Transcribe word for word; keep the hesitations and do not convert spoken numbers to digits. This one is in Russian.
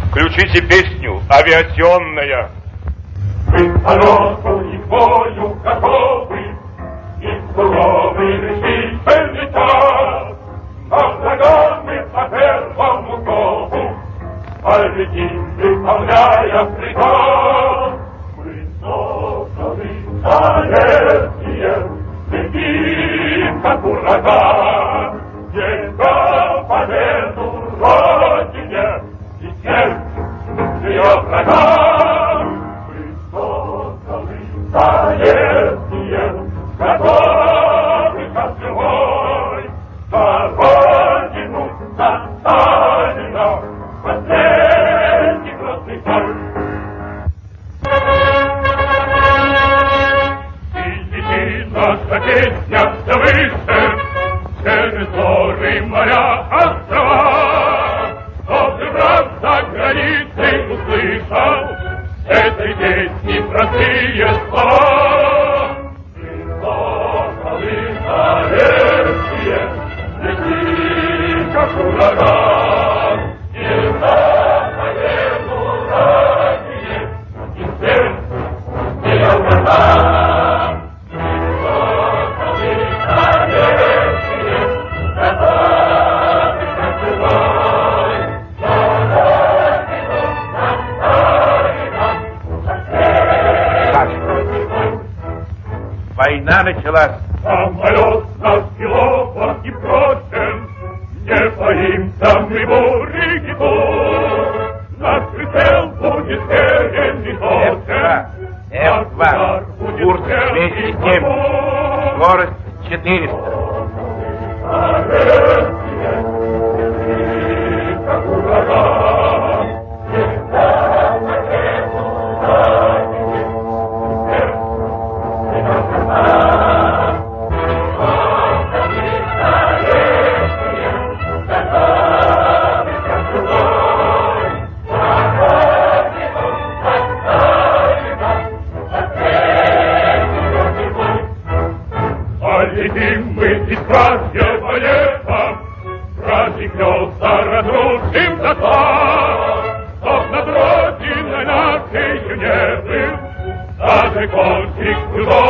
Включите песню «Авиационная». Мы к полету и бою готовы, и суровый решительный час. Но врагам мы по первому зову полетим, выполняя приказ. Мы созданы советские, летим, как ураган, не за победу Родине и сердцу ее врагам. Мы созданы советские, готовы ко живой, за Родину, за Сталина, последний грозный бой. И летит наша песня все выше, через горы, моря, острова. Чтобы враг за границей услышал этой песни простые слова. Присохали советские, лети, как ураган, и за победу Родине, и сердце ее врагам. Присохали советские, готовы как живой, за Родину, за Сталина. Война началась. Самолет наш пилот не прочен, не боимся мы бури гитов. Наш прицел будет верен и точен. эф два, курс двести семь, скорость четыреста. Как ураган, всегда победу Родине, сердце ее врагам. Созданы советские, готовы как живой, за Родину, за Сталина, последний грозный бой. Полетим мы из красного неба, разыгнется, разрушим заслон, чтоб над Родиной нашей не был даже кончик